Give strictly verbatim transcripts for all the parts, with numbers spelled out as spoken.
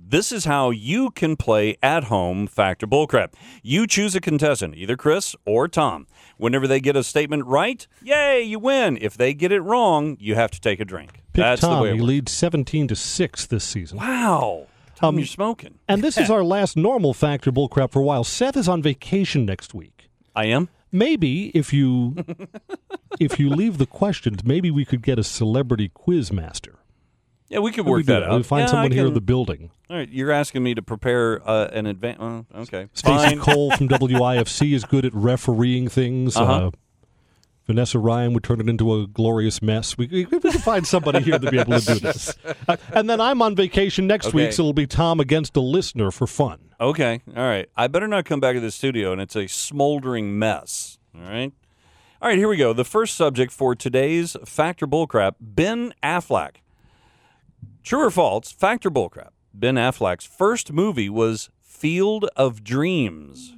This is how you can play at home Factor Bullcrap. You choose a contestant, either Chris or Tom. Whenever they get a statement right, yay, you win. If they get it wrong, you have to take a drink. Pick That's Tom. the way it He works. leads seventeen to six this season. Wow. Tom, Um, you're smoking. And this is our last normal Factor Bullcrap for a while. Seth is on vacation next week. I am? Maybe if you if you leave the questions, maybe we could get a celebrity quiz master. Yeah, we could We work do that that. out. We find Yeah, someone I here in can- the building. All right, you're asking me to prepare uh, an advance. Oh, okay. Stacey Fine. Cole from W I F C is good at refereeing things. Uh-huh. Uh, Vanessa Ryan would turn it into a glorious mess. We, we, we can find somebody here to be able to do this. Uh, and then I'm on vacation next Okay. week, so it'll be Tom against a listener for fun. Okay, all right. I better not come back to the studio and it's a smoldering mess. All right? All right, here we go. The first subject for today's Factor Bullcrap, Ben Affleck. True or false, Factor Bullcrap. Ben Affleck's first movie was Field of Dreams.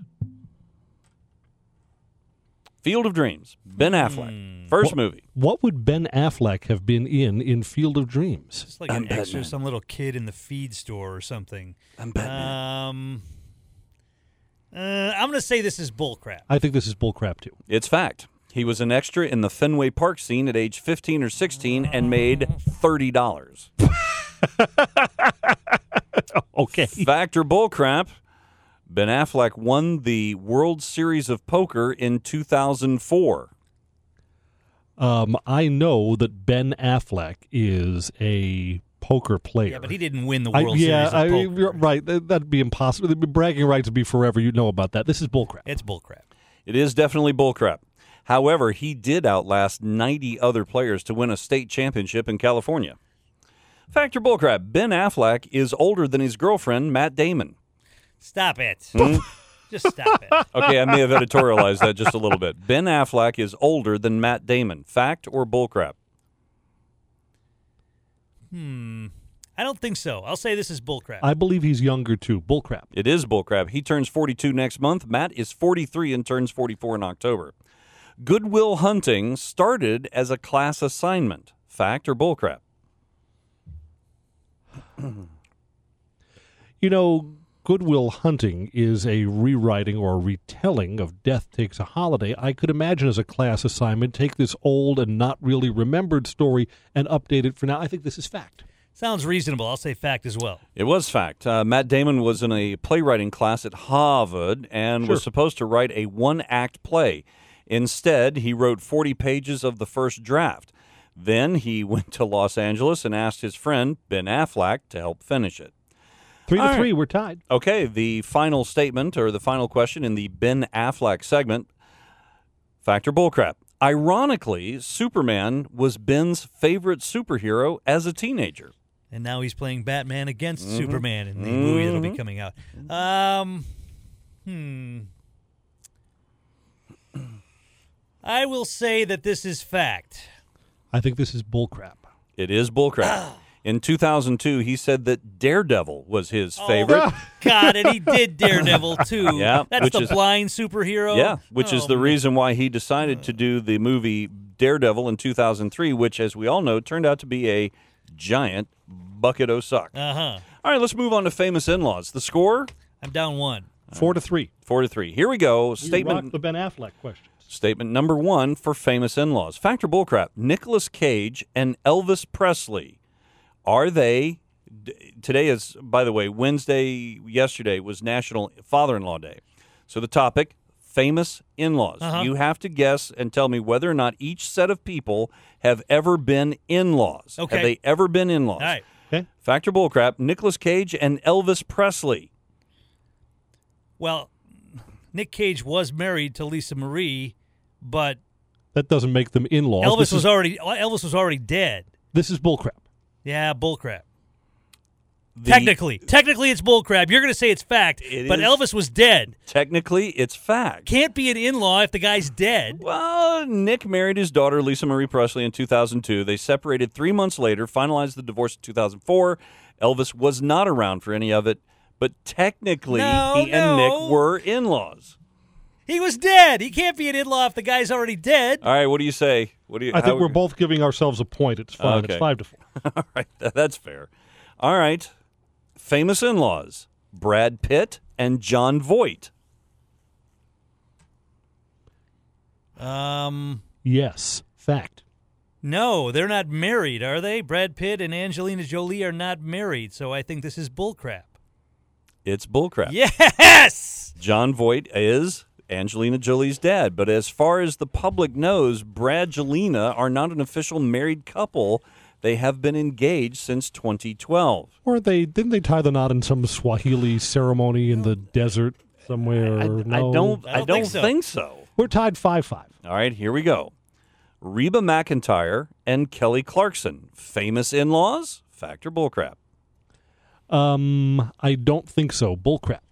Field of Dreams. Ben Affleck. First What- movie. What would Ben Affleck have been in in Field of Dreams? It's like I'm an extra, Batman. some little kid in the feed store or something. I'm Batman. Um, uh, I'm going to say this is bullcrap. I think this is bullcrap, too. It's fact. He was an extra in the Fenway Park scene at age fifteen or sixteen and made thirty dollars. Okay. Factor Bullcrap. Ben Affleck won the World Series of Poker in two thousand four. Um, I know that Ben Affleck is a poker player. Yeah, but he didn't win the I- World yeah, Series I, of Poker. you're right. That- That'd be impossible. The bragging rights would be forever. You know about that. This is bullcrap. It's bullcrap. It is definitely bullcrap. However, he did outlast ninety other players to win a state championship in California. Factor Bullcrap. Ben Affleck is older than his girlfriend, Matt Damon. Stop it. Hmm? Just stop it. Okay, I may have editorialized that just a little bit. Ben Affleck is older than Matt Damon. Fact or bullcrap? Hmm. I don't think so. I'll say this is bullcrap. I believe he's younger, too. Bullcrap. It is bullcrap. He turns forty-two next month. Matt is forty-three and turns forty-four in October. Good Will Hunting started as a class assignment. Fact or bullcrap? You know, Good Will Hunting is a rewriting or a retelling of Death Takes a Holiday. I could imagine as a class assignment, take this old and not really remembered story and update it for now. I think this is fact. Sounds reasonable. I'll say fact as well. It was fact. Uh, Matt Damon was in a playwriting class at Harvard and was Sure. supposed to write a one-act play. Instead, he wrote forty pages of the first draft. Then he went to Los Angeles and asked his friend, Ben Affleck, to help finish it. Three to All right. three, we're tied. Okay, the final statement or the final question in the Ben Affleck segment, Factor Bullcrap. Ironically, Superman was Ben's favorite superhero as a teenager. And now he's playing Batman against Mm-hmm. Superman in the movie that'll be coming out. Um, hmm. I will say that this is fact. I think this is bullcrap. It is bullcrap. In two thousand two, he said that Daredevil was his Oh, favorite. God, and he did Daredevil too. Yeah, That's which the is- blind superhero. Yeah, which is Oh, the man. reason why he decided to do the movie Daredevil in two thousand three, which, as we all know, turned out to be a giant bucket o' suck. Uh-huh. All right, let's move on to famous in-laws. The score, I'm down one. Four to three. four to three. Here we go. We rock Statement the Ben Affleck questions. Statement number one for famous in-laws. Factor bullcrap. Nicolas Cage and Elvis Presley. Are they, d- today is, by the way, Wednesday, yesterday was National Father-in-Law Day. So the topic, famous in-laws. Uh-huh. You have to guess and tell me whether or not each set of people have ever been in-laws. Okay. Have they ever been in-laws? All right. Okay. Factor bullcrap. Nicolas Cage and Elvis Presley. Well, Nick Cage was married to Lisa Marie, but That doesn't make them in-laws. Elvis This was is, already Elvis was already dead. this is bullcrap. Yeah, bullcrap. The- Technically, technically it's bullcrap. You're going to say it's fact, It but is- Elvis was dead. Technically, it's fact. Can't be an in-law if the guy's dead. Well, Nick married his daughter, Lisa Marie Presley, in two thousand two. They separated three months later, finalized the divorce in two thousand four. Elvis was not around for any of it, but technically, No, he and no. Nick were in-laws. He was dead. He can't be an in-law if the guy's already dead. All right, what do you say? What do you? I think how- we're both giving ourselves a point. It's fine. Okay. It's five to four. All right, th- that's fair. All right, famous in-laws, Brad Pitt and Jon Voight. Um, Yes. Fact. no, they're not married, are they? Brad Pitt and Angelina Jolie are not married, so I think this is bullcrap. It's bullcrap. Yes! Jon Voight is Angelina Jolie's dad, but as far as the public knows, Bradgelina are not an official married couple. They have been engaged since twenty twelve. Or they didn't they tie the knot in some Swahili ceremony in the desert somewhere? I, no? I don't. I I don't don't think so. think so. We're tied five five. All right, here we go. Reba McEntire and Kelly Clarkson, famous in-laws. Fact or bullcrap? Um, I don't think so. Bullcrap.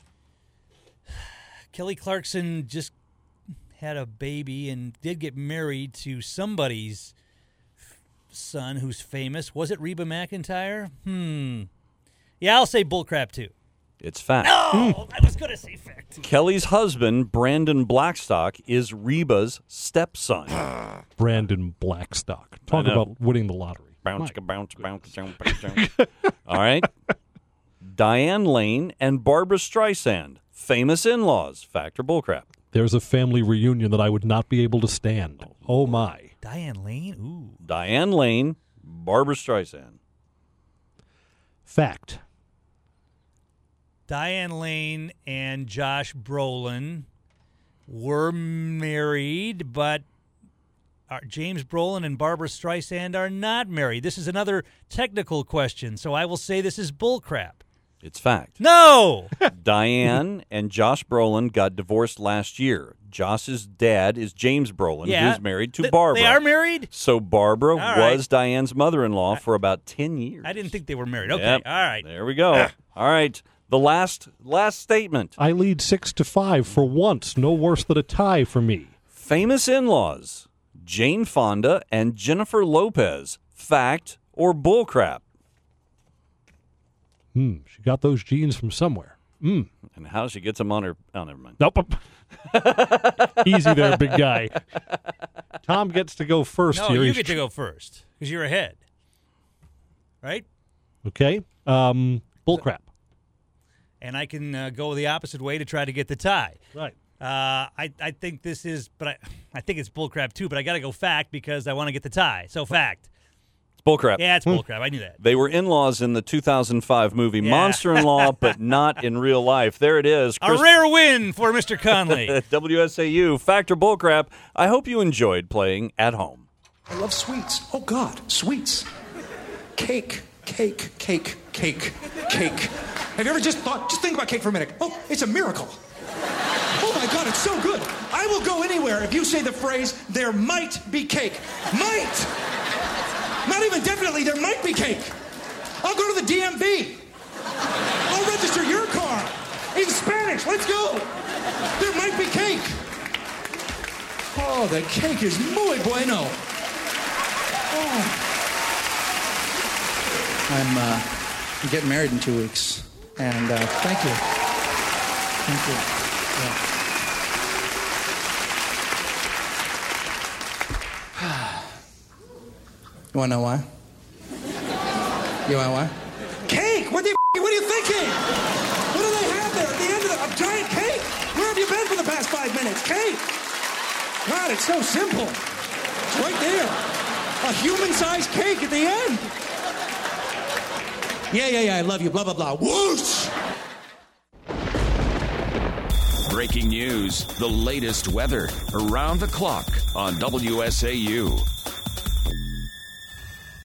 Kelly Clarkson just had a baby and did get married to somebody's son who's famous. Was it Reba McEntire? Hmm. Yeah, I'll say bullcrap too. It's fact. Oh, I was going to say fact too. Kelly's husband, Brandon Blackstock, is Reba's stepson. Brandon Blackstock. Talk know. about winning the lottery. Bounce, bounce, bounce, bounce, bounce. All right. Diane Lane and Barbara Streisand, famous in-laws. Fact or bullcrap? There's a family reunion that I would not be able to stand. Oh, my. Diane Lane? Ooh. Diane Lane, Barbara Streisand. Fact. Diane Lane and Josh Brolin were married, but are James Brolin and Barbara Streisand are not married. This is another technical question, so I will say this is bullcrap. It's fact. No! Diane and Josh Brolin got divorced last year. Josh's dad is James Brolin, Yeah. who's married to Th- Barbara. They are married? So Barbara All right. was Diane's mother-in-law for about ten years. I didn't think they were married. Okay, Yep. all right. There we go. All right. The last last statement. I lead six to five for once. No worse than a tie for me. Famous in-laws, Jane Fonda and Jennifer Lopez. Fact or bullcrap? Hmm. She got those genes from somewhere. Hmm. And how she gets them on her... Oh, never mind. Nope. Easy there, big guy. Tom gets to go first No, here. you He's get to go first because you're ahead. Right? Okay. Um, bullcrap. And I can uh, go the opposite way to try to get the tie. Right. Uh, I, I think this is, but I, I think it's bullcrap too, but I got to go fact because I want to get the tie. So fact. It's bullcrap. Yeah, it's bullcrap. I knew that. They were in-laws in the two thousand five movie Yeah. Monster-in-Law, but not in real life. There it is. A rare win for Mister Conley. W S A U, fact or bullcrap. I hope you enjoyed playing at home. I love sweets. Oh, God, sweets. Cake, cake, cake, cake, cake. Have you ever just thought, just think about cake for a minute. Oh, it's a miracle. Oh, my God, it's so good. I will go anywhere if you say the phrase, there might be cake. Might! Not even definitely, there might be cake. I'll go to the D M V. I'll register your car. In Spanish, let's go. There might be cake. Oh, the cake is muy bueno. Oh. I'm, uh, I'm getting married in two weeks. And uh, thank you. Thank you. Yeah. You want to know why? You want to know why? Cake! What, the, what are you thinking? What do they have there at the end of the, a giant cake? Where have you been for the past five minutes? Cake! God, it's so simple. It's right there. A human-sized cake at the end. Yeah, yeah, yeah, I love you, blah, blah, blah. Whoosh! Breaking news, the latest weather, around the clock on W S A U.